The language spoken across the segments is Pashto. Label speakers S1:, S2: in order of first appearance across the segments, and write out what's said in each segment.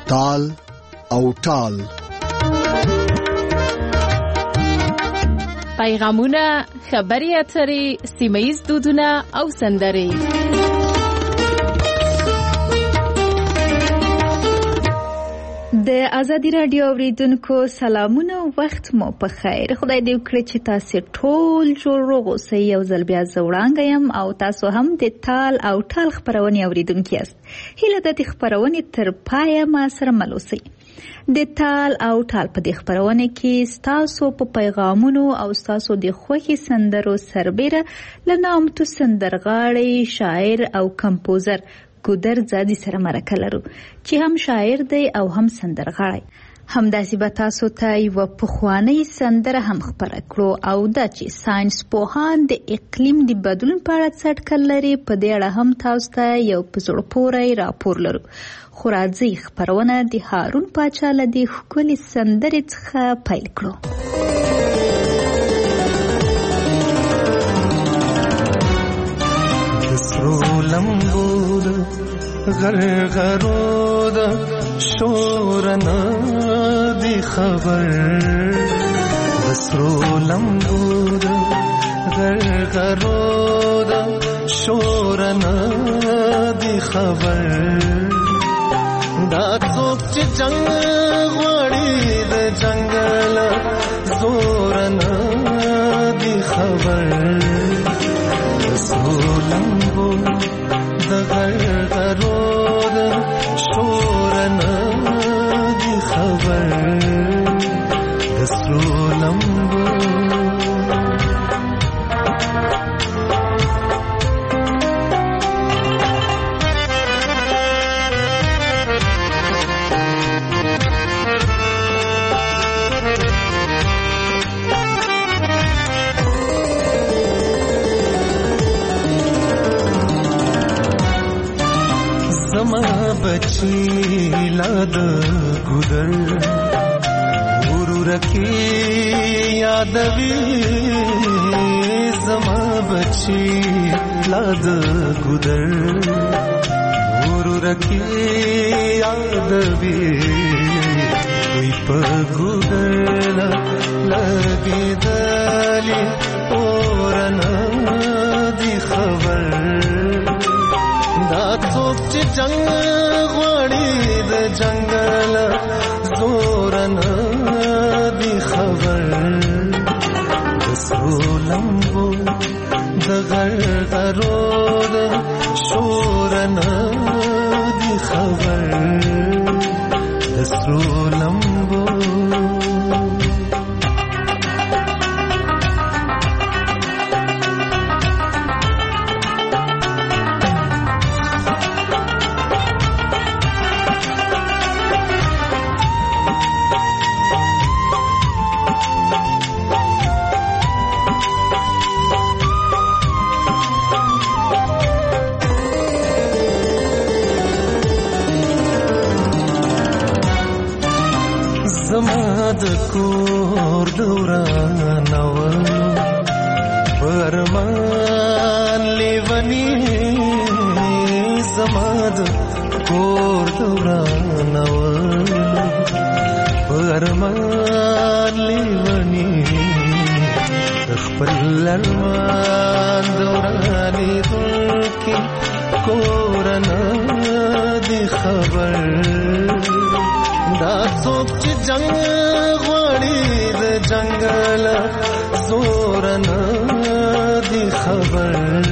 S1: تال او ټال.
S2: پیغامونه، خبري اترې، سیمه‌ییز دودونه او سندرې.
S3: د ازادي رادیو اوریدونکو سلامونه، وخت مو په خیر. خدای دې وکړي چې تاسو ټول جوړ روغ اوسئ. یو ځل بیا زه وړاندې یم او تاسو هم د تال او ټال خپرونې اوریدونکي یاست. هیله ده د خپرونې تر پایه ما سره مل اوسئ. د تال او ټال په دې خپرونه کې ستاسو په پیغامونو او ستاسو د خوښي سندرو سربېره له نامتو سندرغاړي، شاعر او کمپوزر ګودر زادي سره مرکه لرو چې هم شاعر دی او هم سندرغاړی. همداسې به تاسو ته یوه پخوانۍ سندره هم خپره کړو او دا چې ساینس پوهان د اقلیم د بدلون په اړه څه اټکل لري، په دې اړه هم تاسو ته یو په زړه پورې راپور لرو. خو راځئ خپرونه د هارون پاچا له دې ښکلې سندرې څخه پیل کړو.
S4: غرغرو دا شورنا دی خبر، بسرو لمبو دا غرغرو دا شورنا دی خبر. دا څوک چې جنگ غواړي د جنگل زورنا دی خبر، بسرو لمبو دا غرغرو دا شورنا دی خبر، دسرو لمبو. بچی لاد گودر ورو رکی یادوی، زما بچی لاد گودر ورو رکی یادوی، کوئی پا گودر لگی دلی اورنا دی خبر. دا څوک چې جنگ غواړي د جنگل زورنا دی خبر، دسرو لمبو د غرغرو د شورنا دی خبر، دسرو لمبو. د کور دوران اولو پرمان لیونی، زما د کور دوران اولو پرمان لیونی، خپل ارمان دورانی دلکی کورنا دی خبر. دا څوک چې جنگ غواړي د جنگل زورنا دی خبر،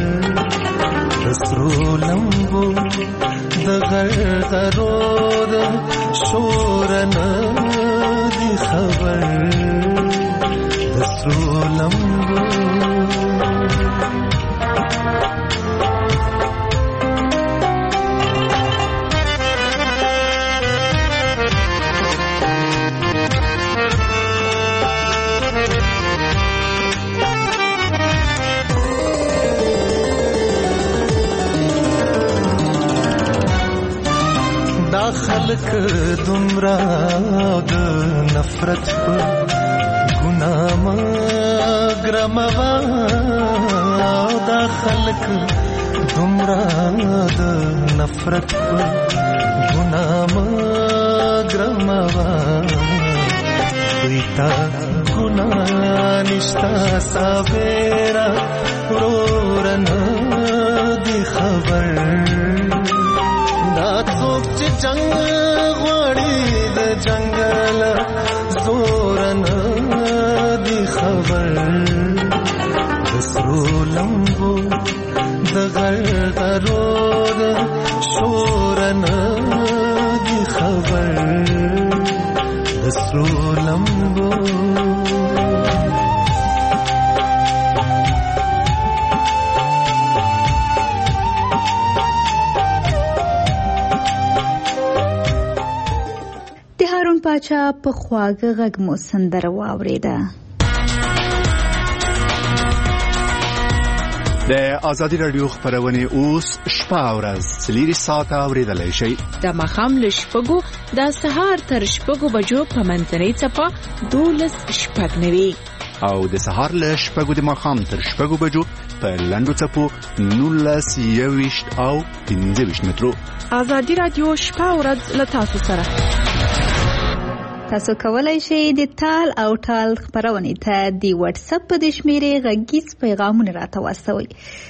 S4: دسرو لمبو د غرغرو د شورنا دی خبر، دسرو لمبو. خلق دمرا د نفرت په ګناه مګرموا، دا خلق دمرا د نفرت په ګناه ګرموا ویتا ګنا نشتا ساویرا ورورن دی خبر دا څوک چې جنگ غواړي د جنگل زورن دی خبر دسرو لمبو د غرغرور شورن دی خبر دسرو لمبو
S3: پاچا په خواږه غږ مو سندره واورېده.
S1: د ازادي رادیو خبرونه اوس شپه او ورځ 4 ساعته اوریدلای شئ.
S2: د ماښام له 6 د سهار تر 6 بجو په منځنۍ څپه 12:09
S1: او د سهار له 6 د ماښام تر 6 بجو په لنډو څپو 19:20 او 15 مترو.
S2: ازادي رادیو شپه او ورځ له تاسو سره.
S3: تاسو کولای شئ د تال او ټال خبرونه ته د واتس اپ په شمیرې غږیز پیغامونه راته واستوئ.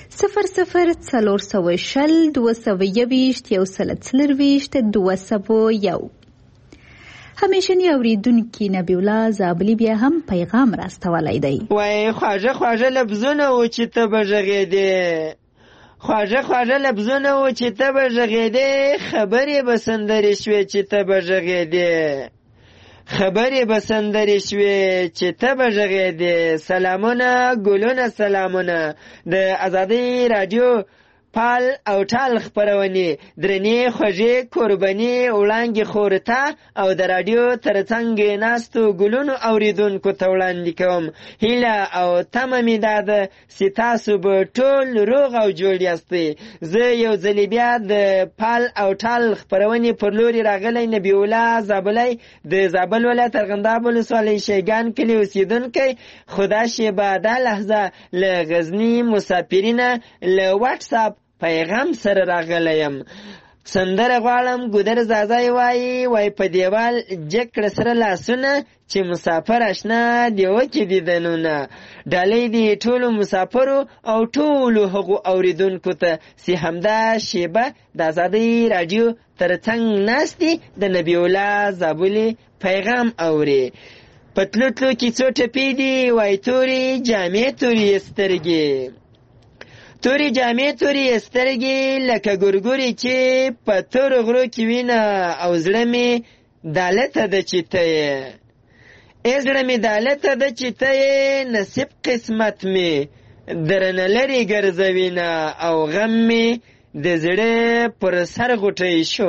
S3: 00402021 همیشنی اوریدونکي نبی الله زابلی بیا هم پیغام راستولی دی.
S5: وای خواږه لفظونه و چې ته بغږېدې خواږه لفظونه و چې ته بغږېدې خبرې به سندرې شوې چې ته بغږېدې خبرې به سندرې شوې چې ته بغږېدې. سلامونه ګلونه سلامونه د ازادي رادیو پال او ټال خبرونه درنې خوږې قرباني وړاندې خورته او د رادیو ترڅنګ ناستو ګلونو اوریدونکو ته وړاندې کوم هیله او تمه مې ده چې تاسو به ټول روغ او جوړ یاستئ. زه یو ځلې بیا د پال او ټال خبرونه پر لوري راغلی نبی الله زابلی د زابل ولایت ارغنداب ولسوالۍ شیګان کلي اوسیدونکی. خدا شي به دا لحظه له غزني مسافرینه له واتس اپ پیغام سره راغلیم. سندره غواړم ګودر زازای وای په دیوال جکړه سره لاسونه چې مسافر آشنا دیو کې دیدنونه ډالۍ دی ټولو مسافرو او ټولو هغو اوریدونکو ته چې همدا شیبه د ازادي رادیو ترڅنګ ناستي د نبی الله زابلی پیغام اوري. پتلو کې څو ټپې دي وای توري جامې توري سترګې توري جامې توري سترګې لکه ګورګوري چې په تور غرو کې وینه او زړه مې دالته د چیته زړه مې دالته د چیته نصیب قسمت مې درنه لري ګرځوینه او غم مې د زړه پر سر غټی شو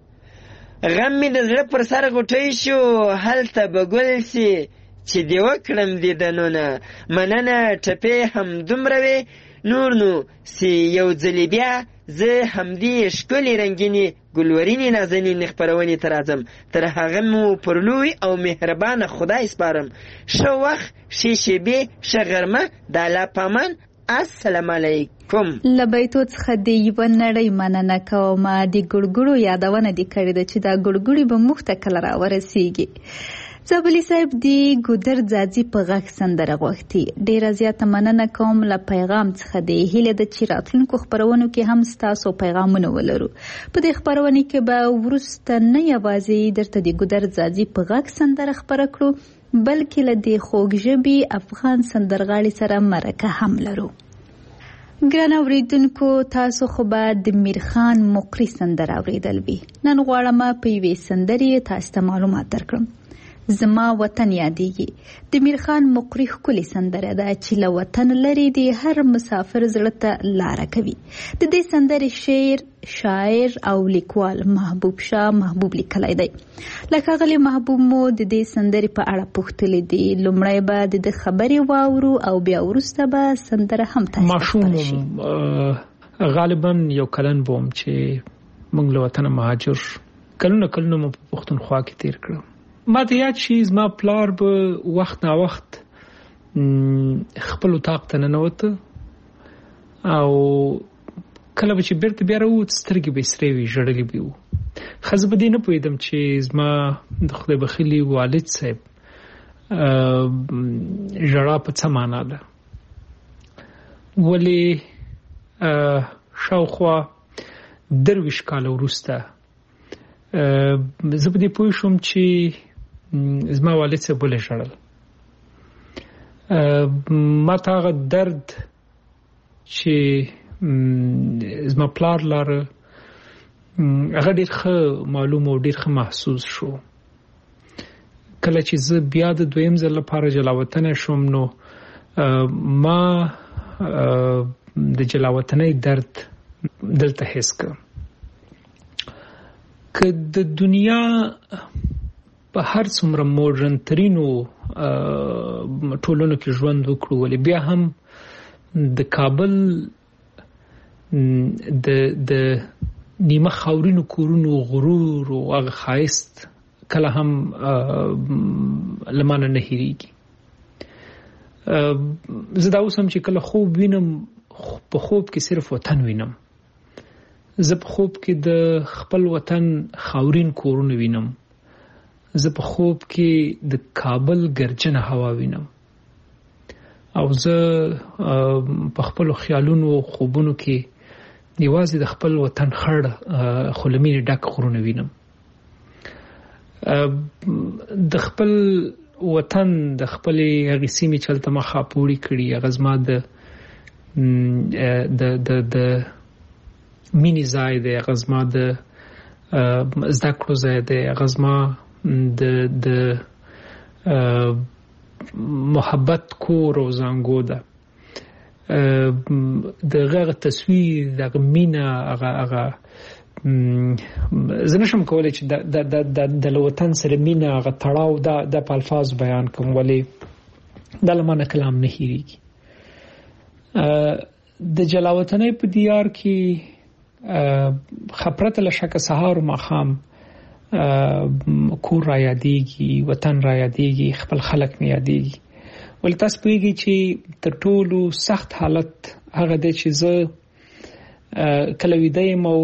S5: هلته به ګل سي چې دی وکړم دیدنونه مننه ټپې هم دومره وي نور نو سی یو ځلې بیا زه همدې ښکلې رنګینې ګلورینې نازنینې خپرونې ته راځم. تر هغه مو پر لوی او مهربانه خدای سپارم. ښه وخت ښې شېبې ښه غرمه د الله پامان. السلام علیکم.
S3: له بیتو څخه د یوه نړۍ مننه کوم. د ګړګړو یادونه دې کړې ده چې دا ګړګړي به موږ ته کله راورسیږي. زابلی صاحب دی ګودر ځاځي په غږ سندره غوښتي. ډیره زیاته مننه کوم. له پیغام څخه دی هیله ده چې راتلونکو خبرونو کې هم ستاسو پیغامونه ولرو. په دې خبرونه کې به وروسته نه یوازې درته د ګودر ځاځي په غږ سندره خبره کړو بلکې له دې خوږ ژبې افغان سندرغاړي سره مرکه هم لرو. ګران اوریدونکو تاسو خو به د میرخان مقری سندره اوریدل وي. نن غواړم په یوې سندرې تاسو ته معلومات درکړم. زما وطن یادېږي د میرخان مقری ښکلې سندره ده چې له وطن لرې د هر مسافر زړه ته لاره کوي. د دې سندرې شاعر او لیکوال محبوب شاه محبوب لیکلی دی. لکه ښاغلی محبوب مو د دې سندرې په اړه پوښتلی دي. لومړی به د خبرې واورو او بیا وروسته به سندره هم تاسو خپله شي.
S6: غالبا یو کلن بوم چې موږ له وطنه مهاجر کلونه مو په پښتونخوا کې تیر کړم. ما ته یاد شي زما پلار به وخت نا وخت خپل اتاق ته ننوته او کله به چې بیرته بیا راووت سترګې به یې سرې وي ژړلې به وو. خزه به دې نه پوهېدم چې زما د خدای بخیلي والد صاحب ژړا په څه معنا ده، ولې شاوخوا 23 کاله وروسته زه په دې پوه شوم چې زما والد صاحب ولې ژړل. ما ته هغه درد چې زما پلار لاره هغه ډېر ښه معلوم او ډېر ښه محسوس شو. کله چې زه بیا د دویم ځل لپاره جلاوطنه شوم نو ما د جلاوطنۍ درد دلته حس کړ. که د دنیا په هر څومره موډرن ترینو ټولنو کې ژوند وکړو، ولې بیا هم د کابل د نیمه خاورینو کورونو غرور او هغه ښایست کله هم لمانه نه هېرېږي. زه دا اوس هم چې کله خوب وینم، په خوب کې صرف وطن وینم. زه په خوب کې د خپل وطن خاورین کورونه وینم. زه په خوب کې د کابل ګرجنه هوا وینم. او زه په خپل خیالونو او خوبونو کې یوازې د خپل وطن خړ خلمینې ډک غرونه وینم. د خپل وطن د خپلې هغې سیمې چې هلته ما خاپوړي کړي، هغه زما د مینې ځای دی، هغه زما د زده کړو ځای دی، هغه زما د محبت کور او زانګو ده. دغه تصویر، دغه مینه، هغه زه نشم کولی چې د وطن سره مینه، هغه تړاو د په الفاظ بیان کوم، ولې دا له مانه کلام نه هېرېږي. د جلاوطنۍ په دیار کې خپرته له شکه سهار و ماښام کور را یادېږي، وطن را یادېږي، خپل خلک مې یادېږي. ولې تاسو پوهېږئ چې تر ټولو سخت حالت هغه دی چې زه کله ویده یم او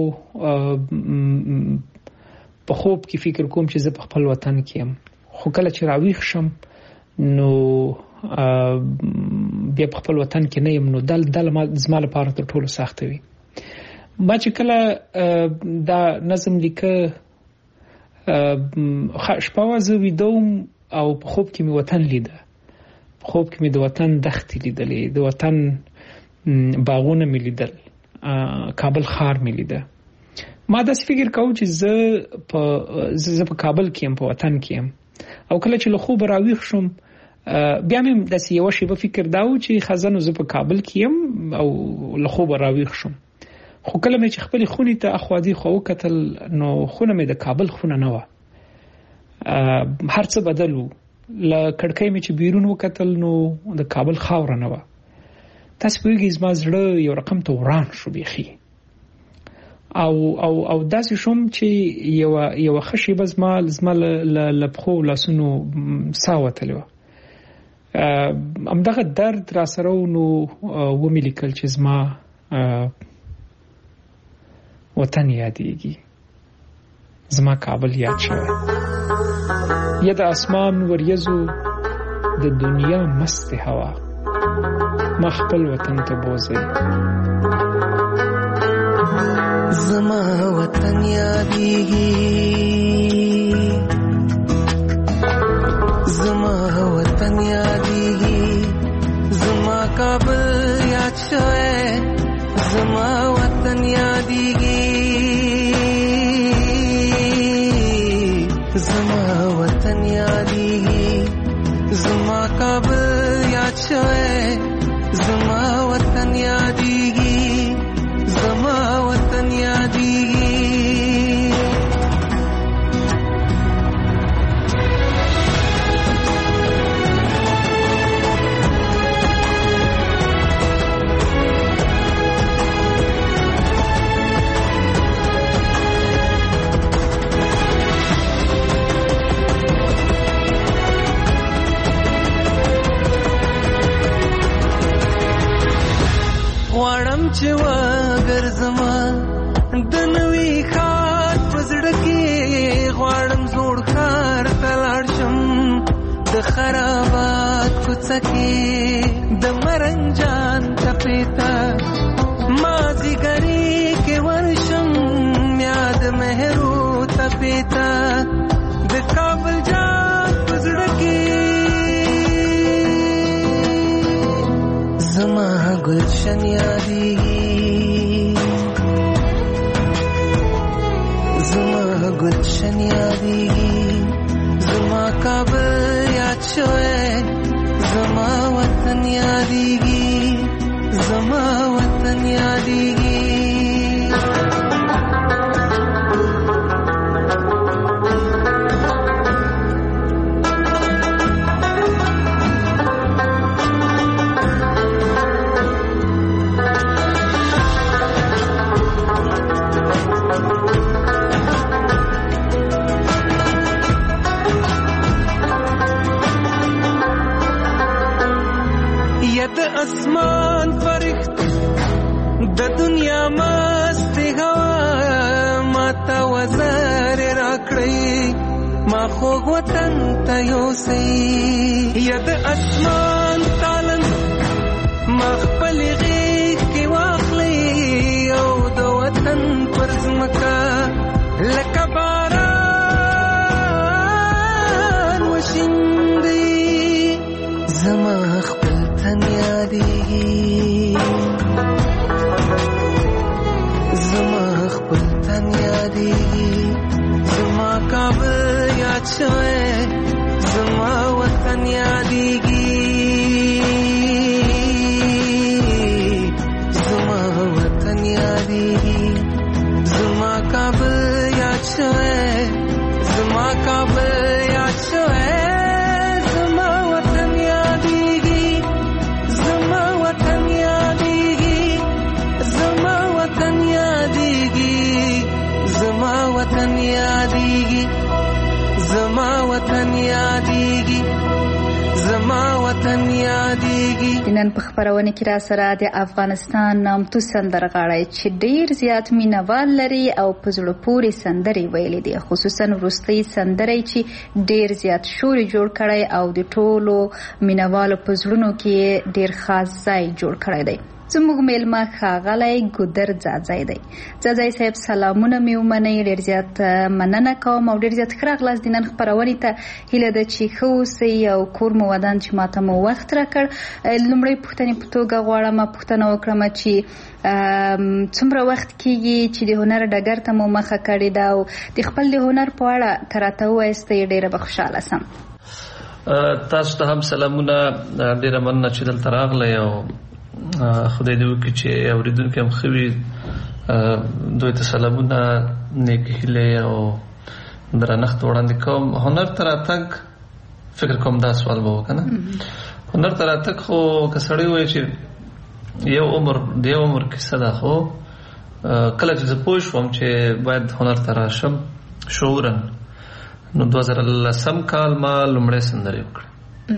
S6: په خوب کې فکر کوم چې زه په خپل وطن کې یم، خو کله چې راویښ شم نو بیا په خپل وطن کې نه یم. نو دا زما لپاره تر ټولو سخته وي. ما چې کله دا نظم لیکه، شپه وه زه ویده وم او په خوب کې مې وطن لیده. په خوب کې مې د وطن دښتې لیدلې، د وطن باغونه مې لیدل، کابل ښار مې لیده. ما داسې فکر کوم چې زه په کابل کې یم، په وطن کې یم. او کله چې له خوبه راویښ شوم بیا مې داسې یوه شیبه فکر دا و چې خزانو زه په کابل کې یم او له خوبه راویښ شوم. خو کله مې چې خپلې خونې ته اخوا دیخوا وکتل نو خونه مې د کابل خونه نه وه، هر څه بدل و. له کړکۍ مې چې بیرون وکتل نو د کابل خاوره نه وه. تاسو پوهېږئ زما زړه یو رقم ته وران شو بیخي. او داسې شوم چې یوه ښه شیبه زما له پښو لاسونو ساه وتلې وه. همدغه درد را سره و نو ومې لیکل چې زما وطن یادېږي، زما کابل یاد شوی. یا د اسمان وریځو د دنیا مست هوا، ما خپل وطن ته بوځئ.
S4: زما وطن یادېږي، زما وطن یادېږي، زما کابل یاد شوی، زما وطن یادېږي، زما وطن یادېږي، زما کابل یاد شوی، زما وطن یادېږي، زما وطن یادېږي. غواړم زوړ ښار ته لاړ شم د خرابات کوڅه کې د مرنجان تپې ته مازیګري کې ورشم یاد مهرو تپې ته د کابل جان په زړه کې زما ګلشن یادېږي زما ګلشن یادېږي زما کابل یاد شوی زما وطن یادېږي زما وطن یادېږي اسمان فرښت د دنیا مست هوا ماته وزر راکړی ما خوږ وطن ته یوسئ یا د اسمان تالن ما خپل غېږ کې واخلئ او د وطن پر ځمکه لکه باران وشیندئ زما خپل تن یادېږي زما خپل تن یادېږي زما کابل یاد شوی زما وطن یادېږي زما وطن یادېږي زما کابل یاد شوی زما کابل یاد شوی وطن یادېږي زما وطن یادېږي زما وطن یادېږي.
S3: نن په خبرونه کې را سره د افغانستان نامتو سندرغاړی چې ډیر زیات مینوال لري او په زړه پورې سندرې ویلې دي، خصوصا وروستۍ سندرې چې ډیر زیات شور جوړ کړی او د ټولو مینوالو په زړونو کې ډیر خاص ځای جوړ کړی دی. زموږ میلمه ښاغلی ګودر ځاځی دی. ځاځی صاحب سلامونه مې ومنئ، ډېر زیات مننه کوم او ډېر زیات ښه راغلاست د نن خپرونې ته. هیله ده چې ښه اوسئ او کور مو ودان چې ماته مو وخت راکړ. لومړۍ پوښتنې په توګه غواړم پوښتنه وکړم چې څومره وخت کېږي چې د هنر ډګر ته مو مخه کړې ده او د خپل د هنر په اړه که راته ووایاستئ ډېره به خوشحاله سم.
S7: تاسو ته هم سلامونه، ډېره مننه چې دلته راغلی او خدای دې وکړي چې اورېدونکي هم ښه وي. دوی ته سلامونه، نیکې هیلې او درنښت وړاندې کوم. هنر ته راتګ فکر کوم دا سوال به وکړه، هنر ته راتګ خو که سړی وایي چې یو عمر کیسه ده، خو کله چې زه پوه شوم چې باید هنر ته راشم شعورا، نو 2010 کال ما لومړی سندرې وکړې.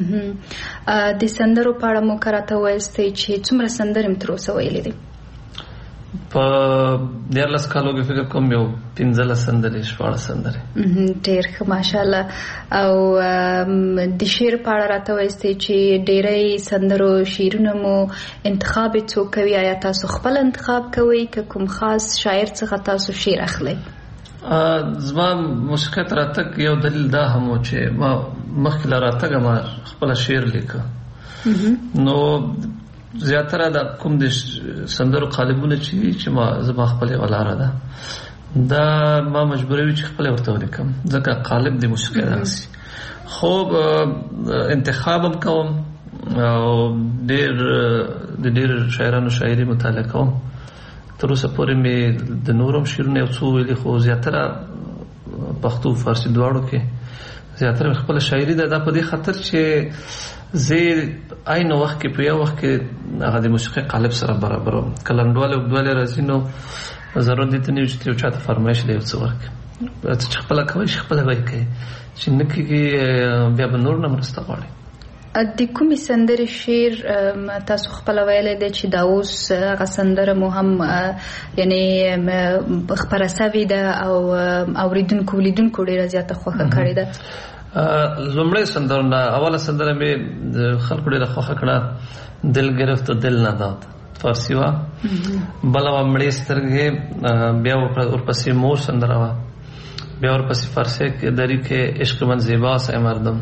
S3: د سندرو په اړه مو که راته ووایاستئ چې څومره سندرې مو تر اوسه ویلې دي؟
S7: په 14 کالو کې فکر کوم یو 15 سندرې 14 سندرې.
S3: ډېر ښه ماشاءالله. او د شعر په اړه راته ووایاستئ چې ډېری سندرو شعرونه مو انتخاب څوک کوي؟ آیا تاسو خپل انتخاب کوئ که کوم خاص شاعر څخه تاسو شعر اخلئ؟
S7: زما موسیقۍ ته راتګ یو دلیل دا هم و چې ما مخکې له راتګه ما خپله شعر لیکه، نو زیاتره دا کوم د سندرو قالبونه چې زما خپله یوه لاره ده، دا ما مجبوروي چې خپله ورته ولیکم، ځکه قالب د موسیقۍ دغسې. خو انتخاب هم کوم او د ډېر شاعرانو شاعري مطالعه کوم. تر اوسه پورې مې د نورم شعرونه یو څو ویلي، خو زیاتره پښتو فارسي دواړو کې زیاتره خپله شاعري ده. دا په دې خاطر چې زه عین وخت کې په یو وخت کې هغه د موسیقۍ قالب سره برابروم. که لنډوالی اوږدوالی راځي نو ضرورت دې ته نه وي چې یو چا ته فرمایش دی یو څه ورکړي، چې خپله کوئ شي خپله به یې کوي، چې نه کېږي بیا به نور نه مرسته غواړي.
S3: د کومې سندرې شعر تاسو خپل ویلې دی چې دا اوس هغه سندره مو هم یعنی خپره سوې ده او اوریدونکو لیدونکو ډېره زیاته خوښه کړې ده؟
S7: لومړی سندرونه اوله سندره مې خلکو ډېره خوښه کړه، دل گرفت و دل نداد، فارسی وه. بله وه مړې سترګې، بیا ورپسې مور سندره وه، بیا ورپسې فارسی کې دری کې عشق من زیباس ای مردم،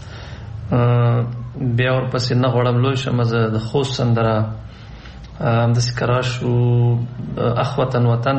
S7: بیا ورپسې نه غواړم لوی شم زه، د خوست سندره، همداسې کرا شو، اخ وطن وطن،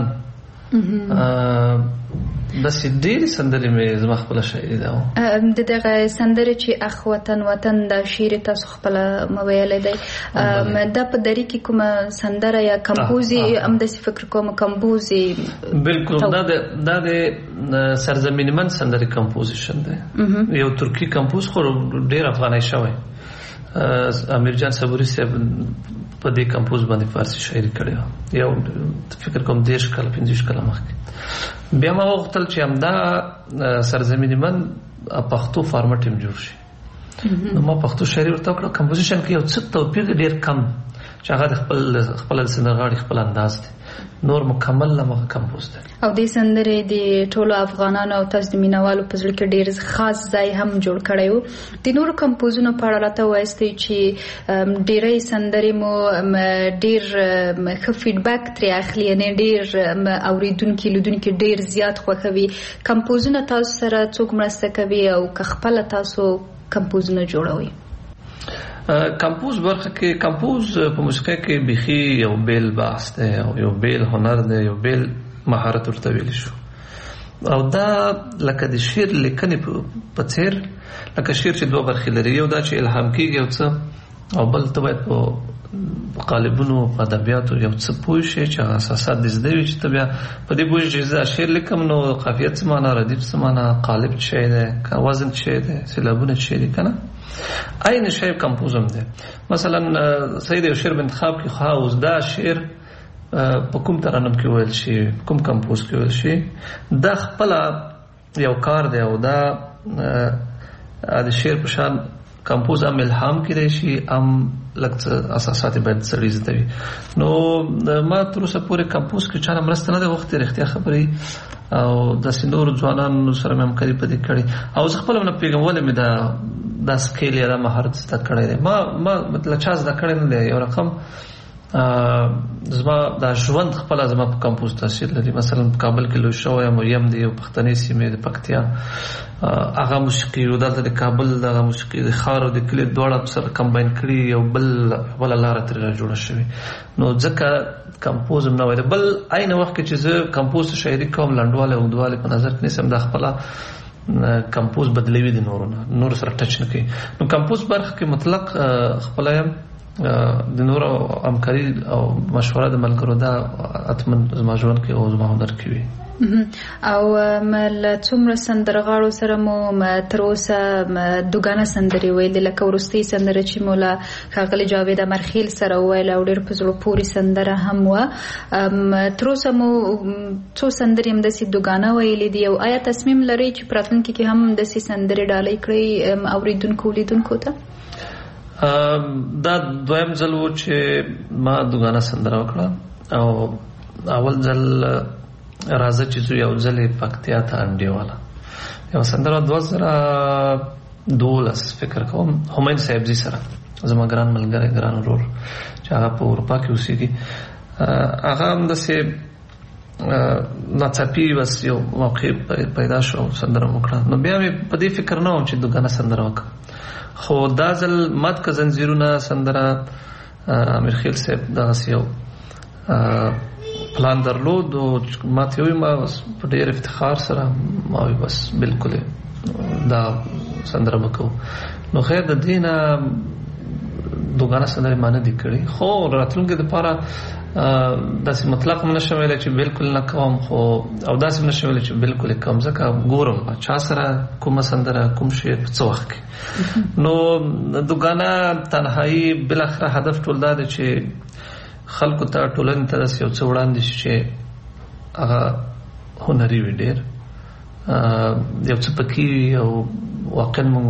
S7: داسې ډېرې سندرې مې زما خپله شاعري ده.
S3: د دغه سندرې چې اخ وطن وطن دا شعر تاسو خپله ویلی دی، دا په دري کې کومه سندره یا کمپوز یې همداسې فکر کوم کمپوز یې؟
S7: بلکل دا د سرزمین من سندرې کمپوزیشن دی، یو ترکي کمپوز خو ډېر افغانۍ شوی، امیر جان صبوري صاحب په دې کمپوز باندې فارسی شاعري کړې وه، یو فکر کوم 10 کاله 15 کاله مخکې. بیا ما وغوښتل چې همدا سرزمین من پښتو فارمټ هم جوړ شي، نو ما پښتو شاعري ورته وکړه. کمپوزیشن کې یو څه توپیر ډېر کم چې هغه د خپل سندرغاړي خپل انداز دی، نور مکمل لمغه کمپوز دی.
S3: او دې سندرې د ټولو افغانانو او تاسو د مینوالو په زړه کې ډېر خاص ځای هم جوړ کړی و. د نورو کمپوزونو په اړه راته وایستئ چې ډېری سندرې مو ډېر ښه فیډبیک ترې اخلي، یعنې ډېر اورېدونکي لیدونکي ډېر زیات خوښوي. کمپوزونه تاسو سره څوک مرسته کوي او که خپله تاسو کمپوزونه جوړوئ؟
S7: کمپوز برخه کې کمپوز په موسیقۍ کې بیخي یو بیل بحث دی او یو بیل هنر دی، یو بیل مهارت ورته ویلی شو. او دا لکه د شعر لیکنې په څېر، لکه شعر چې دوه برخې لري، یو دا چې الهام کېږي یو څه، او بل ته باید په قالبونو په ادبیاتو یو څه پوه شي چې هغه اساسات دې زده وي، چې ته بیا په دې پوه شې چې زه شعر لیکم نو قافیه څه معنا، ردیف څه معنا، قالب څه شی دی، وزن څه شی دی، سیلابونه څه شی دي، که نه؟ عین شی کمپوز هم دی. مثلا صحیح د یو شعر په انتخاب کې خو اوس دا شعر په کوم ترنم کې ویل شي، کوم کمپوز کې ویل شي، دا خپله یو کار دی. او دا د شعر په شان کمپوز هم الهام کېدی شي، هم لږ څه اساسات باید سړي زده وي. نو ما تر اوسه پورې کمپوز کې چا نه مرسته نه ده غوښتې، رښتیا خبرې، او داسې نورو ځوانانو سره مې همکاري په دې کړې، او زه خپله نه پوهېږم ولې مې دا سکیل یا دا مهارت زده کړی دی. ما له چا زده کړی نه دی. یو رقم زما دا ژوند خپله زما په کمپوز تاثیر لري. مثلا په کابل کې لوی شوی یم، یم د یو پښتنې سیمې د پکتیا، هغه موسیقي او دلته د کابل دغه موسیقي د ښار او د کلي دواړه سره کمباین کړي، یو بله لاره ترې را جوړه شوې. نو ځکه کمپوز هم نه وای. بل عین وخت کې چې زه کمپوز شاعري کوم، لنډوالی اوږدوالی په نظر کې نیسم، دا خپله کمپوز بدلوي د نورو سره ټچ نه کوي. نو کمپوز برخه کې مطلق خپله یم، د نورو همکاري او مشوره د ملګرو دا حتما زما ژوند کې او زما هنر کې وي.
S3: او له څومره سندرغاړو سره مو تر اوسه دوګانه سندرې ویلې، لکه وروستۍ سندره چې مو له ښاغلي جاوید امرخیل سره وویله او ډېر په زړه پورې سندره هم وه، تر اوسه مو څو سندرې همداسې دوګانه ویلې دي؟ او آیا تصمیم لرئ چې په راتلونکي کې هم همداسې سندرې ډالۍ کړئ اورېدونکو لیدونکو ته؟
S7: دا دویم ځل و چې ما دوګانه سندره وکړه، او اول ځل راځه چې زه یو ځل پکتیا ته انډیواله یو سندره 2012 فکر کوم همایون صاحبزي سره، زما ګران ملګری ګران ورور چې هغه په اروپا کې اوسېږي، هغه همداسې ناڅاپي بس یو موقع پیدا شو سندره وکړه. نو بیا مې په دې فکر نه وم چې دوګانه سندره وکړم، خو دا ځل مات که زنځیرونه سندره امیر خیل صاحب دغسې یو پلان درلود، او ما ته وویل ما په ډېر افتخار سره ما وویل بس بلکل دا سندره به کوو. نو خیر د دې نه دوګانه سندرې ما نه دي کړي، خو راتلونکي دپاره داسې مطلق هم نشم ویلی چې بلکل نه کوم، خو او داسې هم نشم ویلی چې بلکل یې کوم، ځکه ګورم چا سره کومه سندره کوم شی په څه وخت کې. نو دوګانه تنهایي بالاخره هدف ټول دا دی چې خلکو ته ټولنې ته داسې یو څه وړاندې شي چې هغه هنري وي، ډېر یو څه پکې وي، او واقعا موږ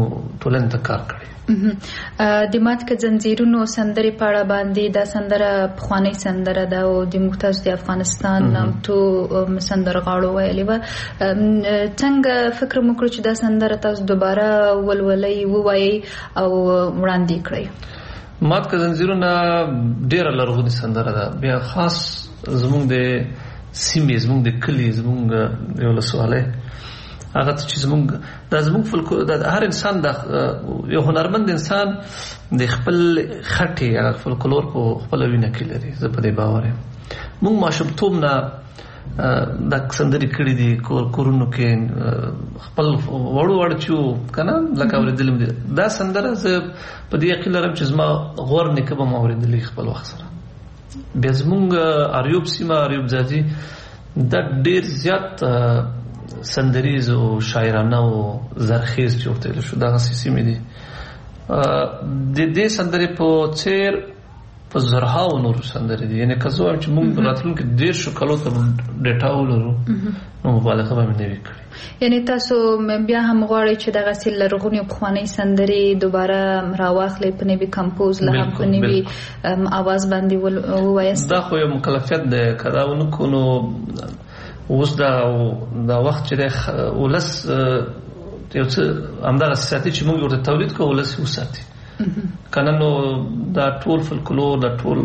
S7: ټولنې ته کار کړی.
S3: د مات که زنځیرونو سندرې په اړه باندې دا سندره پخوانۍ سندره ده او د ممتاز د افغانستان نامتو سندرغاړو ویلې وه. څنګه فکر مو کړو چې دا سندره تاسو دوباره ولولئ ووایئ او وړاندې کړئ؟
S7: مات که زنځیرونه ډېره لرغونې سندره ده. بیا خاص زموږ د سیمې، زموږ د کلي، زموږ د ولسوالۍ هغه چې زموږ د هر انسان د یو هنرمند انسان د خپل خټې هغه فولکلور په خپل وینه کې لري. زه په دې باور یم. موږ ماشومتوب نه دا سندرې کړې دي کورونو کې، خپل وړو چې کنه لکه اورېدلم دي دا سندره. زه په دې یقین لرم چې زما غور نیکه به ما اورېدلې خپل وخت سره. بیا زموږ اریوب سیمه، اریوب ځاځي دا ډېر زیات سندریز او شاعرانه او زرخیز چې ورته ویل شو دغه سیمې دي. د دې سندرې په څېر په زرهاو نور سندرې دي. یعنې که زه وایم چې موږ راتلونکي 10 کالو ته ډیټا ولرو نو مبالغه به مې نه وي کړې.
S3: یعنې تاسو بیا هم غواړئ چې دغسې لرغونې پخوانۍ سندرې دوباره راواخلئ په نوي کمپوز له هم په نوي اواز باندې ووایاست؟ دا خو یو مکلفیت دی. که دا ونه کړو نو اوس دا وخت چې دی ولس یو څه همدغه ساتي چې موږ ورته تولید کړو، ولس یې وساتي که نه نو دا ټول فولکلور، دا ټول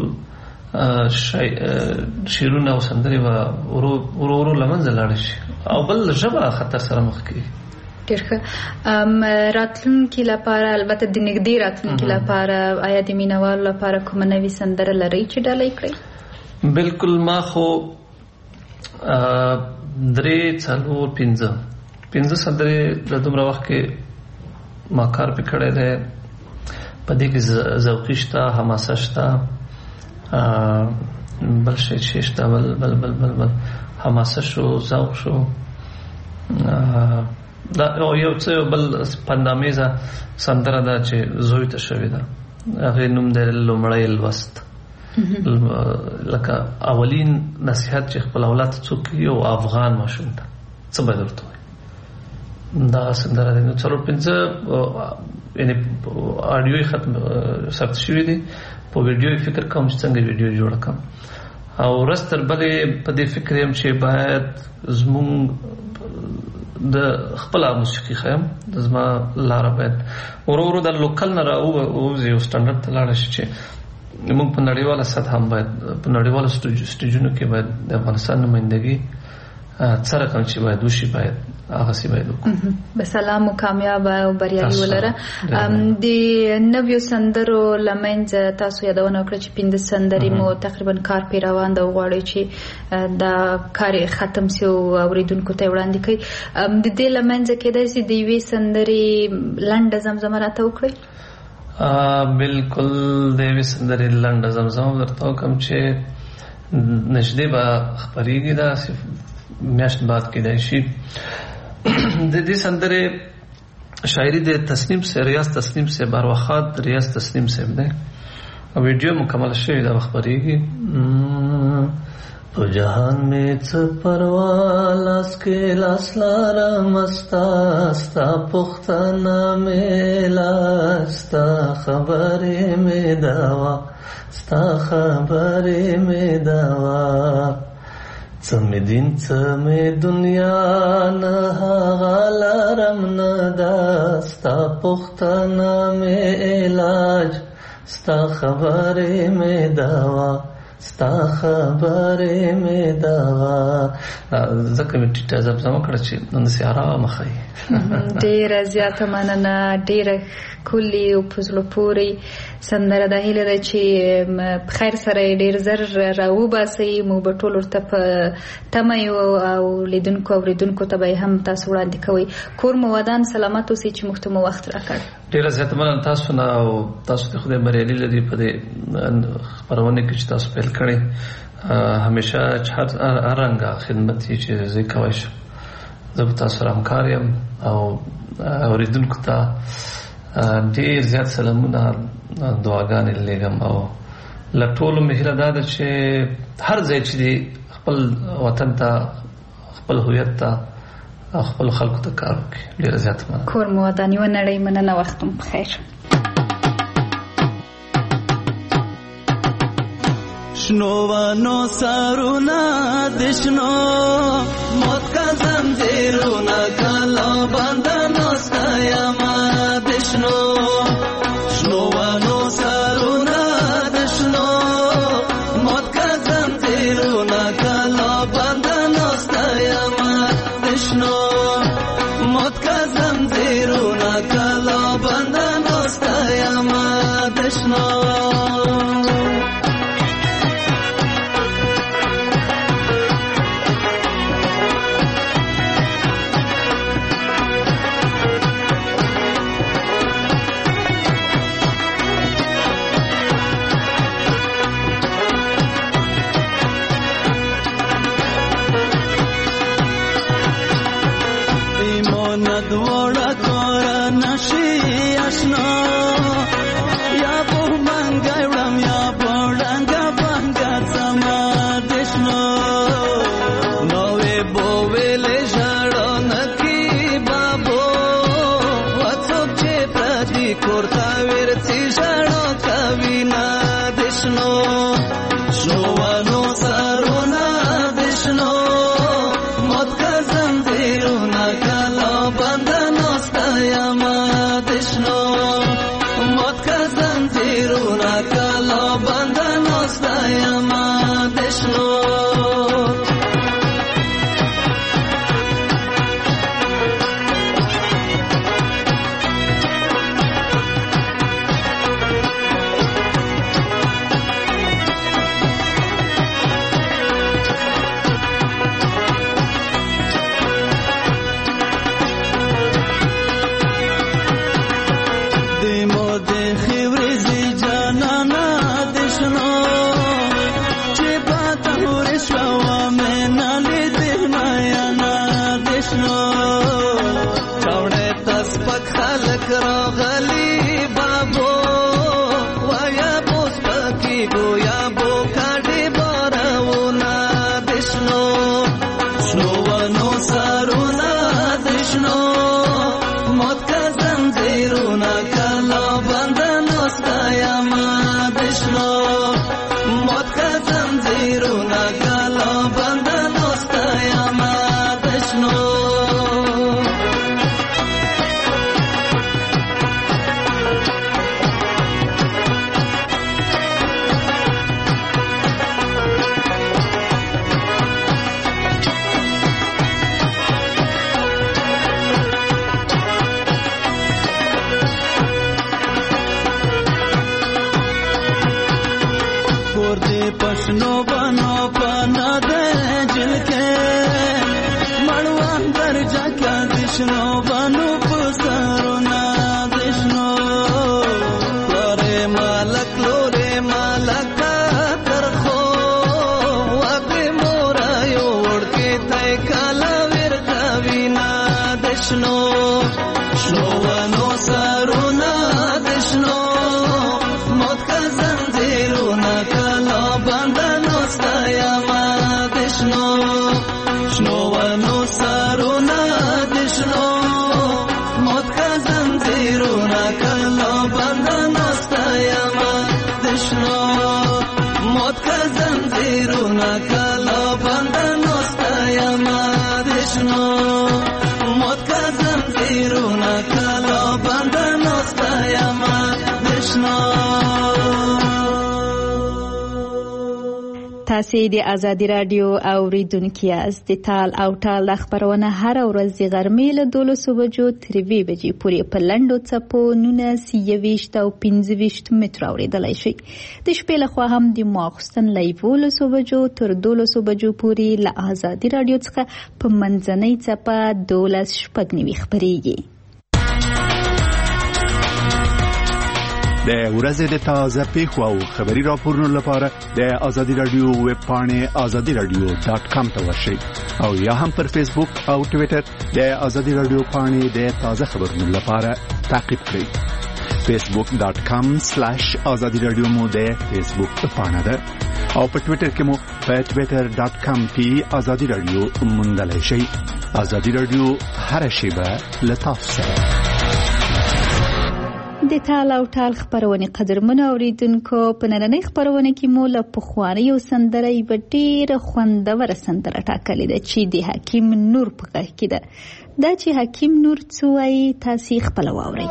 S3: شعرونه او سندرې به ورو ورو له منځه لاړې شي او بل ژبه خطر سره مخ کېږي. ډېر ښه. راتلونکي لپاره، البته د نږدې راتلونکي لپاره، آیا د مینهوالو لپاره کومه نوې سندره لرئ چې ډالۍ کړئ؟
S7: بالکل. ما خو 3 4 5 سندرې د دومره وخت کې ما کار پې کړی دی. په دې کې ذوقي شته، حماسه شته، بل شی شته، بل حماسه شو، ذوق شو، دا یو څه بل پندامیزه سندره ده چې زوی ته شوې ده. هغې نوم دی لومړی لوست. لکه اولین نصیحت چې خپل اولاد ته څوک کوي او افغان ماشوم ته څه به درته وایي، دا سندره ده. نو 4-5 یعنې آډیو یې ثبت شوي دي. په ویډیو یې فکر کوم چې څنګه ویډیو جوړه کړم او ورځ تر بلې په دې فکر یم چې باید زموږ د خپله موسیقي ښیم. زما لاره باید ورو ورو د لوکل نه راووځي او سټنډرډ ته لاړه شي چې موږ په نړیواله سطح هم باید په نړیوالو سټیجونو کې باید د افغانستان نمایندګي څه رقم چې باید وشي باید هغسې باید وکړو.
S3: به سلام و کامیاب او بریالي ولره. د نویو سندرو له منځه تاسو یادونه وکړه چې 5 سندرې مو تقریبا کار پې روان ده او غواړئ چې دا کار ختم شي او اورېدونکو ته یې وړاندې کړئ. د دې له منځه کېدای شي د یوې سندرې لنډه زمزمه راته وکړئ؟
S7: بالکل. د یوې سندرې لنډه زمزمه درته وکړم چې نږدې به خپرېږي، داسې میاشت بعد کېدای شي. د دې سندرې شاعري د تسنیم صاحب، ریاض تسنیم صاحب، ارواخات ریاض تسنیم صاحب دی او ویډیو مکمل شوی دا خپرېږي. په جهان مې څه پروا لاس کې لاس لارم ستا، ستا پوښتنه مې لاستا، خبرې مې دوا، ستا خبرې مې دوا. څه مې دین څه مې دنیا نه هغه لرم نه ده، ستا پوښتنه مې علاج، ستا خبرې مې دوا، ستا خبرې مې دوا. ځکه مې ټیټه زمزمه کړه چې نن داسې ارامه ښایي.
S3: ډېره زیاته مننه. ډېره ښکلې او په زړه پورې سندره ده. هیله ده چې په خیر سره یې ډېر زر راوباسئ. موږ به ټول ورته په تمه یو او لیدونکو اورېدونکو ته به یې هم تاسو وړاندې کوئ. کور مو ودان سلامت اوسئ چې موږ ته مو وخت راکړ.
S7: ډېره زیاته مننه تاسو نه او تاسو ته خدای بریالي لري په دې خپرونه کې چې تاسو پیل کړئ. همیشه هر رنګه خدمت چې زه کولی شم زه به تاسو سره همکار یم او اورېدونکو ته ډېر زیات سلامونه دعاګانې لېږم او له ټولو مې هیله دا ده چې هر ځای چې دی خپل وطن ته خپل هویت ته خپل خلکو ته کار وکړي. ډېر زیات مننه.
S3: کور مو وداني و نړۍ مننه. وخت مو بخیر.
S8: شنوانو سارونا دشنو موت کا زنجیرونا کالا بندانو ستایما دشنو شنوانو سارونا دشنو موت کا زنجیرونا کالا بندانو ستایما دشنو موت کا زنجیرونا کالا بندانو ستایما دشنو
S3: تاسې د ازادي رادیو اوریدونکي یاست. د تال او ټال خبرونه هر ورځ د غرمې له 12 بجو تر 2 بجې پورې په لنډو څپو 19 او 25 متر اوریدلای شي. د شپې لخوا هم د ماخستن له 11 بجو تر 12 بجو پورې له ازادي رادیو څخه په منځنۍ څپه 12:09 خبريږي.
S1: د ورځې د تازه پیښو او خبري راپورونو لپاره د ازادي رادیو ویب پاڼې azadiradio.com ته ورشئ او یا هم پر فیسبوک او ټوئیټر د ازادي رادیو پاڼې د تازه خبرونو لپاره تعقیب کړئ. facebook.com/azadiradio مو د فیسبوک پاڼه ده او په ټوئیټر کې مو په twitter.com/azadiradio موندلای شئ. ازادي رادیو هر شیبه لطف سره
S3: د ټال او ټال خبرونه قدرمنو اوریدونکو په نننۍ خبرونه کې مو له پخوانۍ سندره یې ډېره خوندوره سندره ټاکلې ده چې د حکیم نور په غږ کې ده. دا چې حکیم نور څه وایي تاسې خپله واورئ.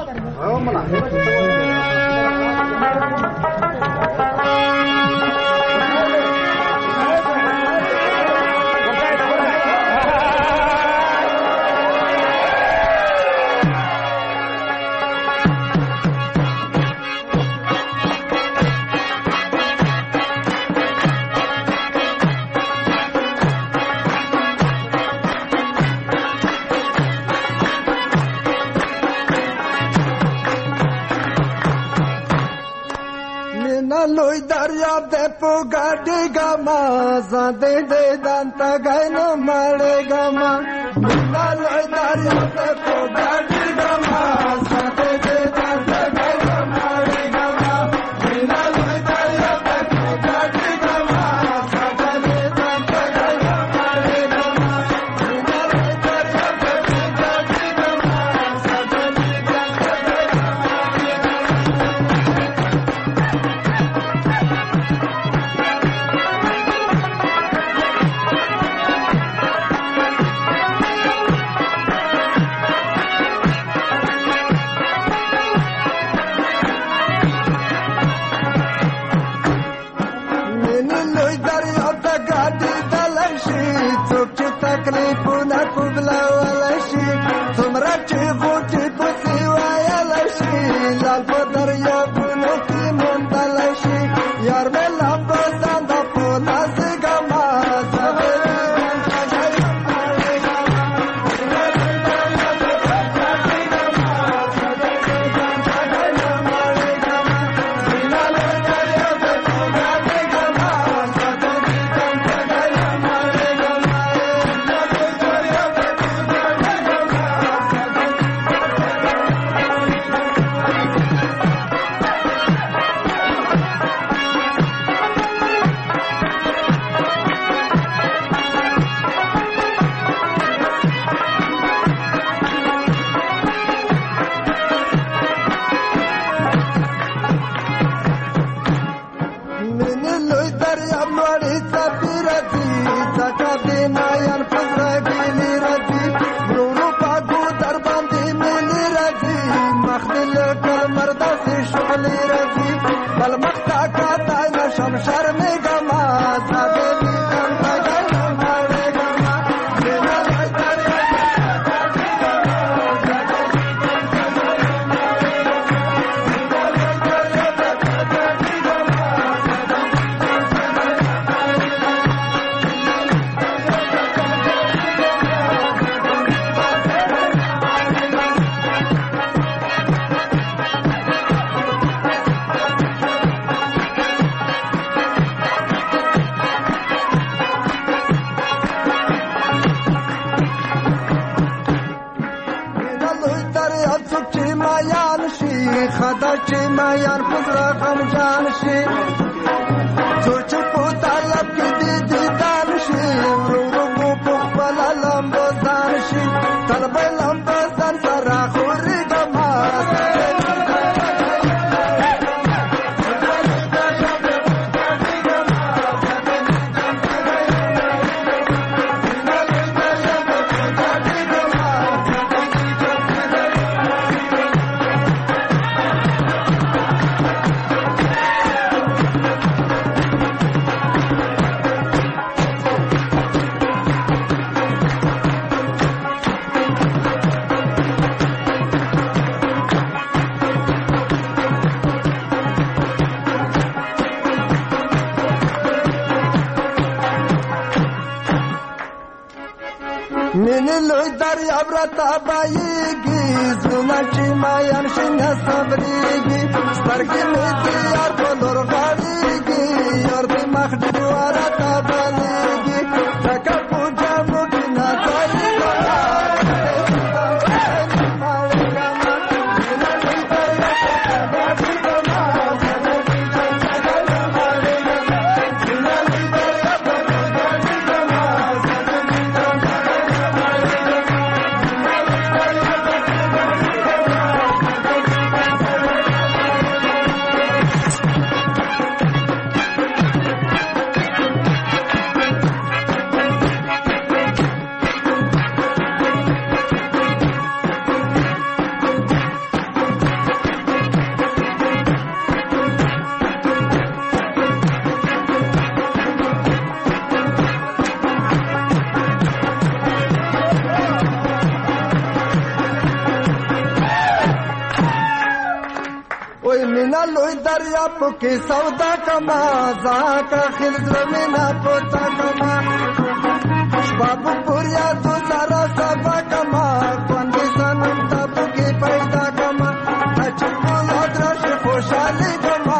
S9: لوی دریاب دې په ګاډي ګما زده دې دانت غین مړې ګما لوی دریاب دې په ګاډي ګما زده دې دانت غین مړې ګما لوی دریاب دې په ګاډي ګما زده دې دانت غین مړې ګما لوی دریاب دې په ګاډي ګما زده دې دانت تکلیفونه قبله ولا شي څومره چې غوټې پسې ویلی شي لال په دریابونو کې موندلی شي یار مې لمبه زنده په نازګمه خدا چې مایان پزړه غمجان شي څوک چې په طلب کې دي دیدان شي ورو ورو په خپل لمبو ځان شي طلب لمبو ځان سره خوري ګما لوی دریاب را تابایږي زړونه چې مایان شي نه صبرېږي سترګې مې د یار په لور غاړېږي یار د مخ ډیواره تابانېږي ځکه په جامو کې نه ځایېږي مینا لوی دریا پکې سودا کما زاکا خل زړه مینا پوتا کما شباب پوریا تو سارا سبا کما باندې سنم تا پکې پیدا کما اچکو درش خوشالي کما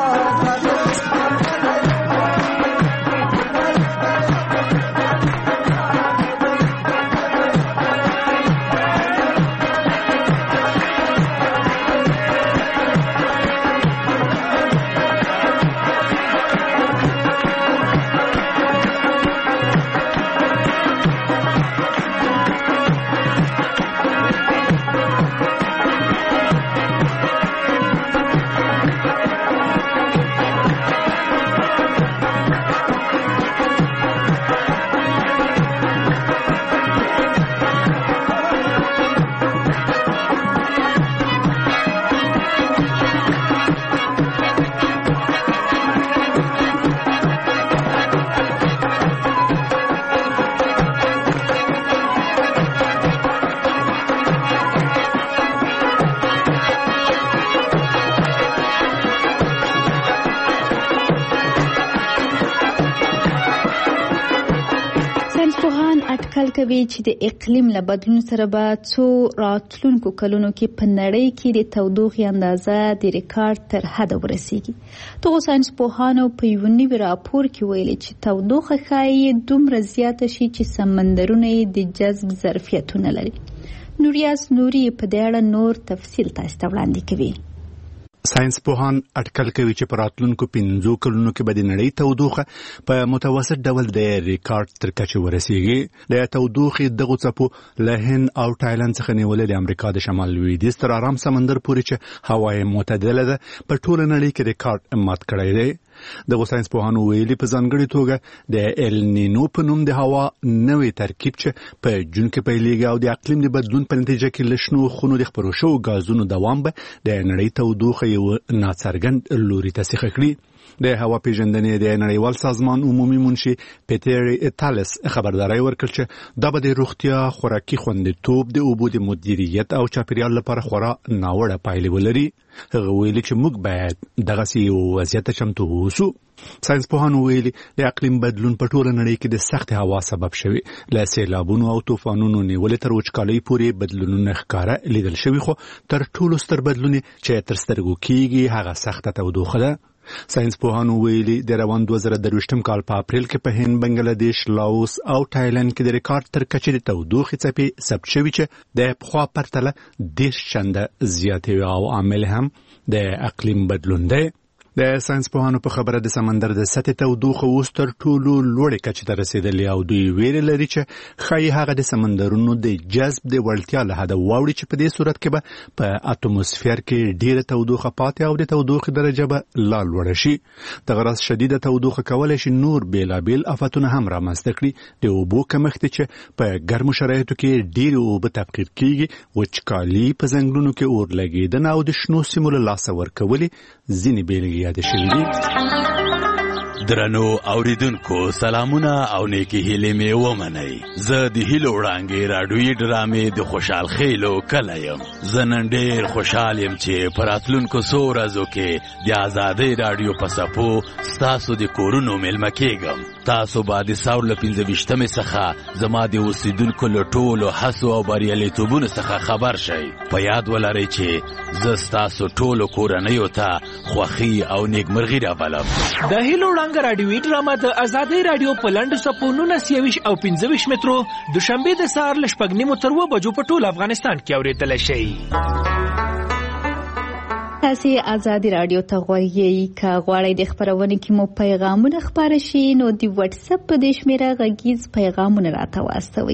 S3: کوي چې د اقلیم له بدلون سره به څو راتلونکو کلونو کې په نړۍ کې د تودوخې اندازه د ریکارډ تر حده ورسیږي. دغو ساینس پوهانو په یو نوي راپور کې ویلي چې تودوخه ښایي دومره زیاته شي چې سمندرونه یې د جذب ظرفیتونه لري. نوریاس نوري په دې اړه نور تفصیل تاسو ته وړاندې کوي.
S1: ساينس پوهان اټکل کوي چې په راتلونکو 5 کلونو کې به د نړۍ تودوخه په متوسط ډول د ریکارډ تر کچې ورسیږي. د تودوخې دغه څپو له هند او تایلند څخه نیولې د امریکا د شمال لویدیځ تر آرام سمندر پورې چې هوا یې معتدله ده په ټوله نړۍ کې ریکارډ مات کړی دی. دغه ساينس پوهانو ویلي په ځانګړي توګه د ال نینو په نوم د هوا نوې ترکیب چې په جون کې پیلېږي او د اقلیم د بدلون په نتیجه کې لشنو خونو د خپرو شوو غازونو دوام به د نړۍ تودوخه یو ناڅرګند لوري ته سیخه کړي. د هوا پیژندنې د نړیوال سازمان عمومي منشي پیټر ایتالس خبرداري ورکړه چې دا به د روغتیا خوراکي خوندیتوب د اوبو د مدیریت او چاپیریال لپاره خورا ناوړه پایلې ولري. هغه ویلي چې موږ باید دغه یو وضعیت چمتو اوسو. ساينس پوهانو ویلي د اقلیم بدلون په ټوله نړۍ کې د سخت هوا سبب شوی. له سیلابونو او طوفانونو نیولې تر وچکالۍ پورې بدلونونه ښکاره لیدل شوي، خو تر ټولو ستر بدلون چې تر سترګو کېږي هغه سخته تودوخه ده. ساينس پوهانو ویلي د روان 2023 کال په اپریل کې په هند، بنگلاديش، لاوس او تایلند کې د ریکارډ تر کچې د تودوخې څپې ثبت شوي چې د پخوا پرتله 10 چنده زیاتې او عامل هم د اقلیم بدلون دی. د ساينس پوهانو په خبره د سمندر د سطح تودوخه اوس تر ټولو لوړې کچې ته رسیدلې او دوی ویره لري چې ښایي هغه د سمندرونو د جذب د وړتیا له حده واوړي چې په دې صورت کې به په اتموسفیر کې ډیره تودوخه پاتې او د تودوخې درجه به لا لوړه شي. دغه راز شدیده تودوخه کولی شي نور بیلابیل آفتونه هم رامنځته کړي. د اوبو کمښت چې په ګرمو شرایطو کې ډیرې اوبه تبخیر کیږي، وچکالي، په ځنګلونو کې اور لګیدنه او د شنو سیمو له لاسه ورکولې ځینې بیلګې یاد شوي دي.
S10: درنو اوریدونکو سلامونه او نیکی هیلې مې ومنئ. زه د هیلو وړانګې راډیویي ډرامې د خوشحال خیلو کلی یم. زه نن ډېر خوشحال یم چې په راتلونکو څو ورځو کې د ازادۍ راډیو په څپو ستاسو د کورونو میلمه کېږم. تاسو به د ساور له 25مې څخه زما د اوسیدونکو له ټولو هڅو او بریالیتوبونو څخه خبر شئ. په یاد ولرئ چې زه ستاسو ټولو کورنیو ته خوښي او نیکمرغي رابلم.
S6: د هیلو وړانګه راډیویي ډرامه د ازادۍ راډیو په لنډو څپو 19 او 25 مترو دوشنبه د سهار له 8:30 تر 2 بجو په ټول افغانستان کې اورېدلی شئ.
S3: تاسو آزادی رادیو ته غوږی که غواړئ د خبرونه کې مو پیغامونه خبر شي نو د واتس اپ په شمیره غږیز پیغامونه راته واستوي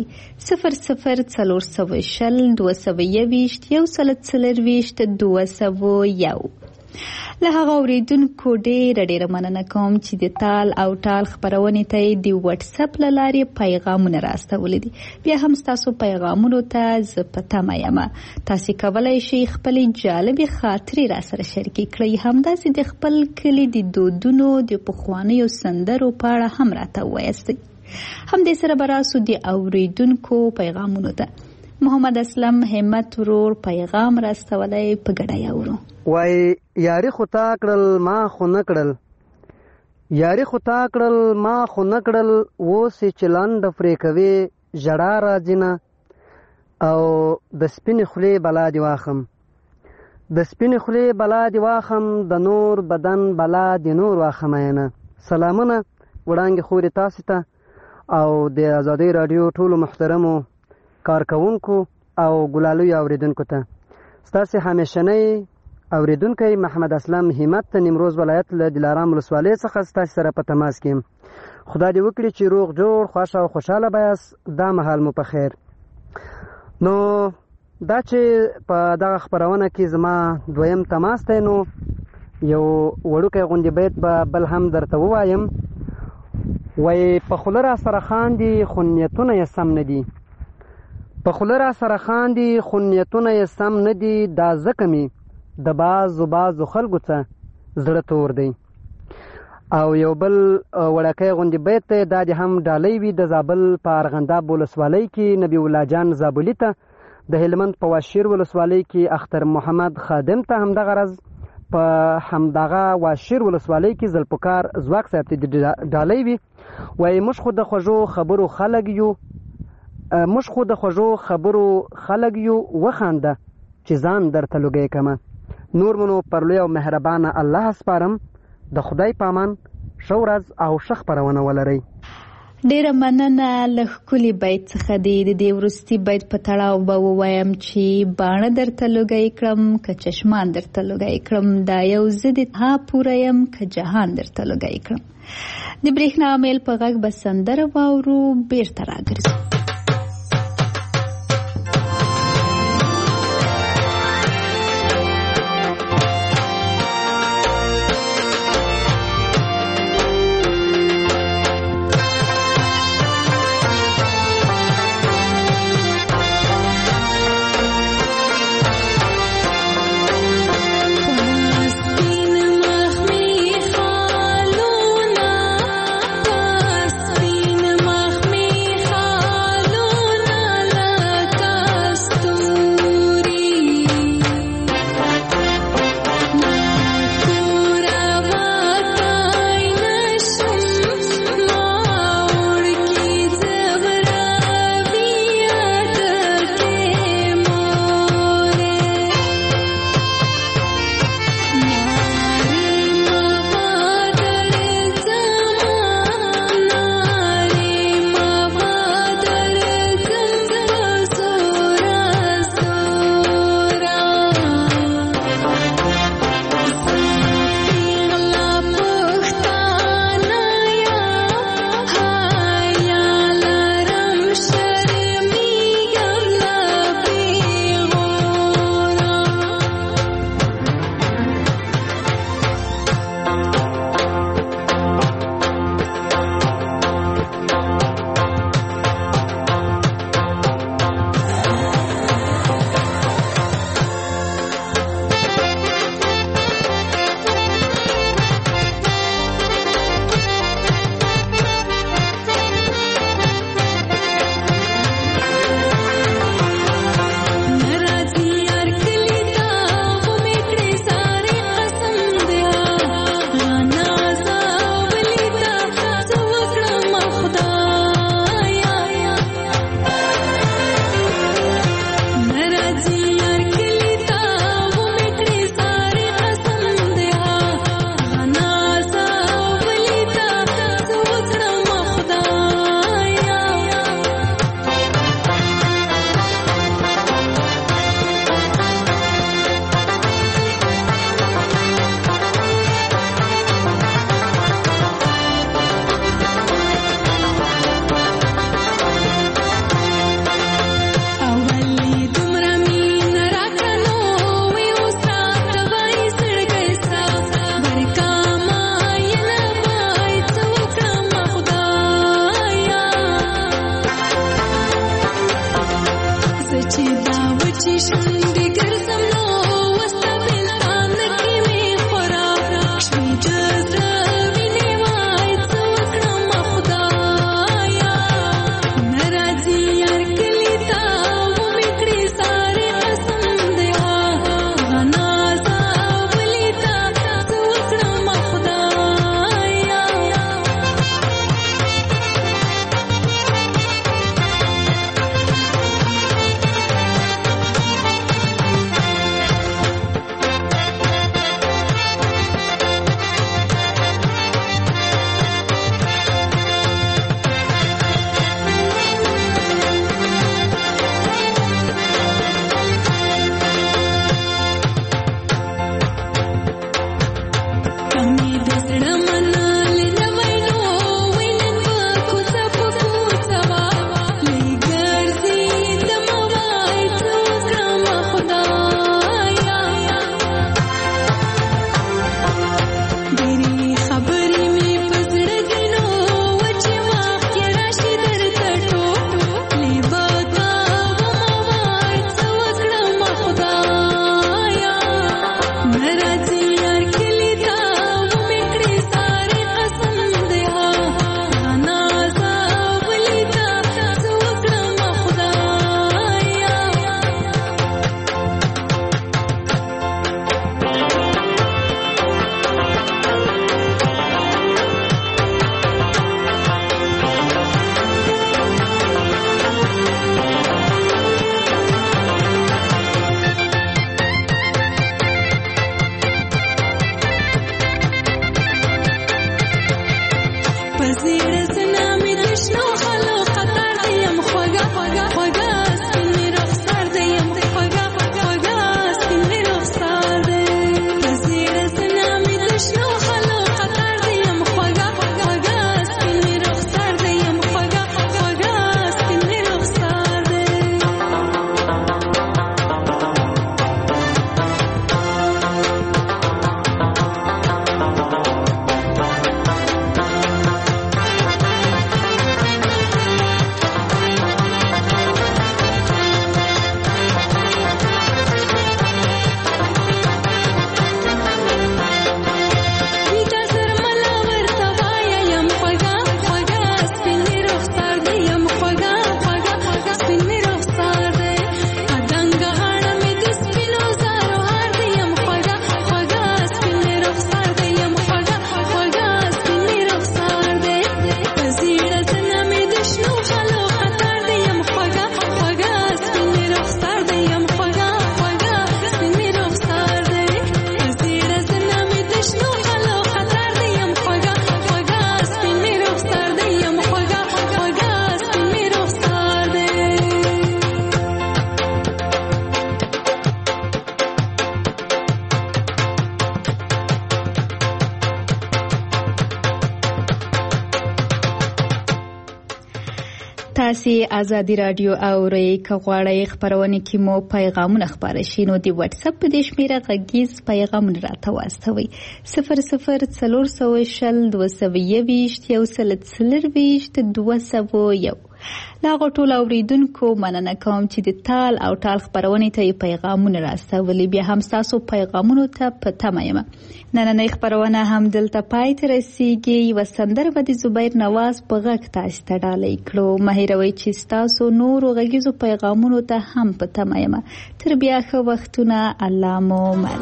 S3: 00402021 له هغه اوریدونکو ډېره مننه کوم چې د تال او ټال خبرونه ته د واتس اپ له لارې پیغامونه راستولې دي. بیا هم تاسو پیغامونو ته زه په تمه یم. تاسو کولی شئ خپل جالبې خاطرې را سره شریکې کړئ. همداسې د خپل کلي د دودونو د پخوانیو سندرو په اړه هم راته ووایاست. همدې سره به راسو د اوریدونکو پیغامونو ته. محمد اسلم همت ورور پیغام راستولی په ګډه یاورو.
S11: وای یاري خو تا کړل ما خو نه کړل، یاري خو تا کړل ما خو نه کړل، اوس چې لنډ پرې کوې ژړا راځي نه، او د سپینې خولې بلا دې واخم، د سپینې خولې بلا دې واخم، د نور بدن بلا دې نور واخمینه. سلامونه وړانګې خورې تاسې ته او د ازادۍ راډیو ټولو محترمو کارکوونکو او ګلالویو اوریدونکو ته. ستاسې همیشنی اوریدونکی محمد اسلم همت نیمروز ولایت له دلارام ولسوالۍ څخه ستاسې سره په تماس کې. خدای دې وکړي چې روغ جوړ خوښ او خوشحاله بیاست. دا مهال مو په خیر. نو دا چې په دغه خپرونه کې زما دویم تماس دی، نو یو وړوکی غوندې بیت به بل هم درته ووایم. وایي په خوله را سره خاندي خو نیتونه یې سم نه دي، په خوله را سره خاندي خو نیتونه یې سم نه دي، دا ځکه مې د بعضو خلکو څه زړه تور دی. او یو بل وړکی غوندې بیت دی، دا د هم ډالۍ وي د زابل په ارغنداب ولسوالۍ کې نبی الله جان زابلي ته، د هلمند په واشیر ولسوالۍ کې اختر محمد خادم ته همدغه رز، په همدغه واشیر ولسوالۍ کې ذوالفقار ځواک صاحب ته د ډالۍ وي. وایي موږ خو د خوږو خبرو خلک یو، موږ خو د خوږو خبرو خلک یو، وخانده چې ځان درته لوګی کمه. نور منو پر لوی او مهربانه الله سپارم. د خدای پامان، ښه ورځ او ښه خپرونه ولرئ.
S3: ډیره مننه. له ښکلي بیت څخه د دې وروستي بیت په تړاو به ووایم چې باڼه درته لوګی کړم که چشمان درته لوګی کړم، دا یو زه د ها پوره یم که جهان درته لوګی کړم. د برېښنا میل په غږ به سندره واورو، بیرته راګرځو. تاسې ازادي رادیو اورئ. که غواړئ خپرونې کې مو پیغامونه خپاره شي نو د واتس اپ په دې شمېره غږیز پیغامونه راته واستوئ 00202021 له هغو ټولو اورېدونکو مننه کوم چې د تال او ټال خپرونې ته یې پیغامونه راستولي. بیا هم ستاسو پیغامونو ته په تمه یم. نننۍ خپرونه هم دلته پای ته رسیږي. یوه سندره به د زبیر نواز په غږ تاسې ته ډالۍ کړو. مه هېروئ چې ستاسو نورو غږیزو پیغامونو ته هم په تمه یم. تر بیا ښه وختونه. الله مو مل.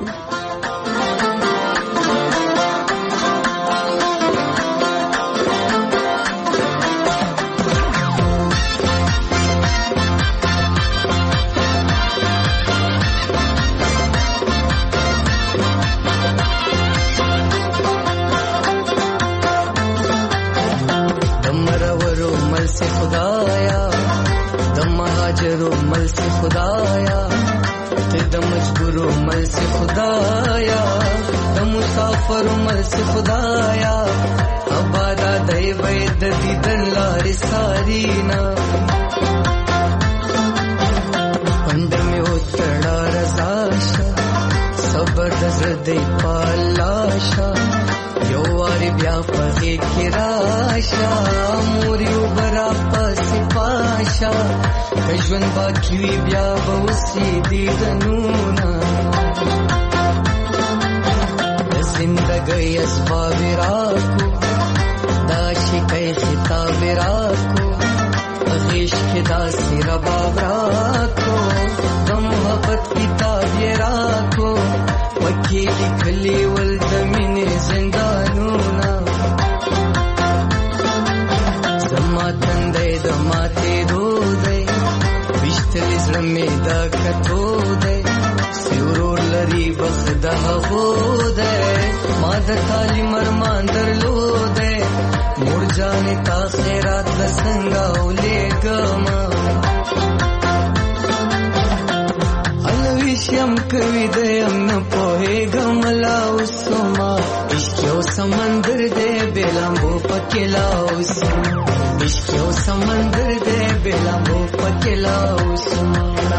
S4: خدایا د مهاجرو مل سے خدایا ته د مجبورو مل سے خدایا د مسافرو مل سے خدایا آبادا دی وید دیدن لارې سارینا پند می وتړه رضاشا صبر د زړه پالاشا یو واری بیا پغې کې راشا موري وبرا پسې پاشا ژوند باقي وي بیا به وسې دیدنونه د زندګۍ اسباب راکو دا شکای خطاب راکو غیش کې داسې رباب راکو د محبت کتاب یې راکو وکې لیکلي ول د مینې زندانونه زما تندی د ماتې دودی ویشتلی زړه مې دا کتو دی سیورور لري بخت د هغو دی ما د تعلیم ارمان درلودی مور جانې تا خیرات له څنګه ولیږمه شم کوي د یم نه پوهېږم لا اوسما عشق یو سمندر دی بې لامبو پکې لا اوسما عشق یو سمندر دی بې لامبو پکې لا اوسما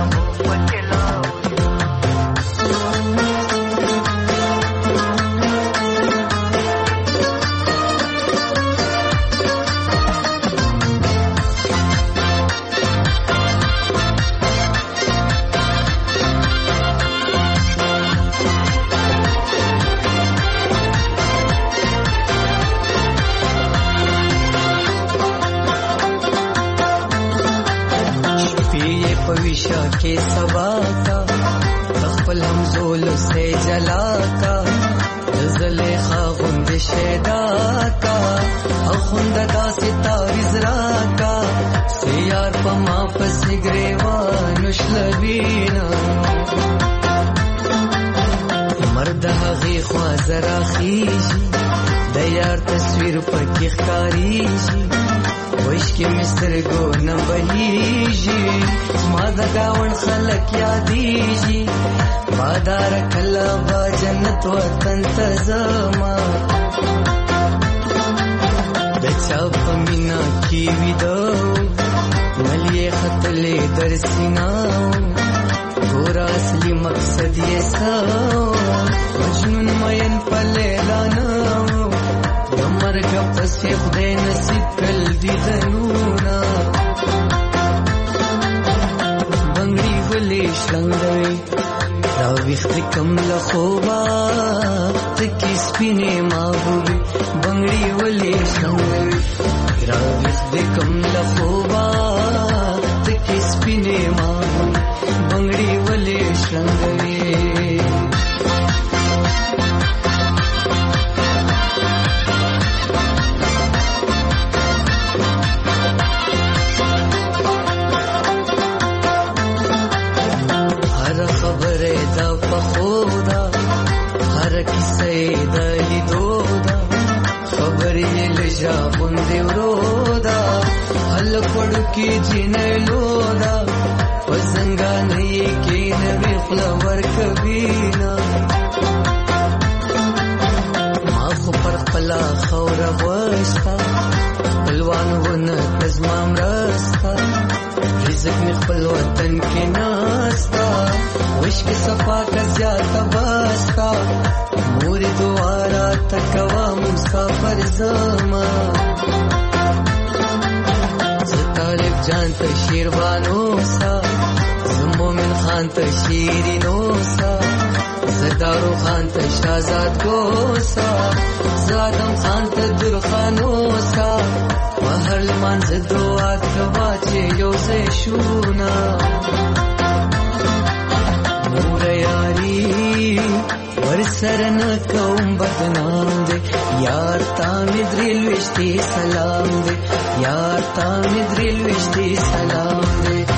S4: पविशा के सबा का तखपल हम जोल से जला का जले खागुंद शेदा का अखुंद दासी ताविजरा का सियार पमा पसिगरेवा नुशलबीना मर्द हगी ख्वाजरा खीजी दयार तस्वीर पर की खारीजी وشکی مسترگو نبهیجی ما دا گاون خلق یادیجی بادار کلا با جنت وطن تزما دچا پمینا کی ویدو ملی خطلی در سیناو گورا اصلی مقصد یہ ساو مجنون مین پلیلاناو مرګ پسې خدای نصیب کړل دیدنونه بنګړي ولې شلنګوي دا وخت کم له خوبا تکي سپینې محبوبي بنګړي ولې شلنګوي دا وخت کم له خوبا تکي سپینې محبوبي بنګړي ولې شلنګوي की जिनलो दा वसंगा नहीं की नवी फ्लावर कबीना माखो पर खला खौर वस्ता خپلوان ونه کزما مرستا رزق می خپل وطن کې ناستا وشک صفا کا زیاته باستا مور دوارا تکوا مسافر زما طالب جان ته شیروانو سا مومن خان ته شیرینو سا زدارو خان ته شہزاد کو سا زادم خان ته درخانو سا وهر لمانځ دعا کوا چې یو ځای شونا نور یاري ورسره نه کوم بدنام دې یار تا مې درلوشتي سلام دې یار تا مې درلوشتي سلام دې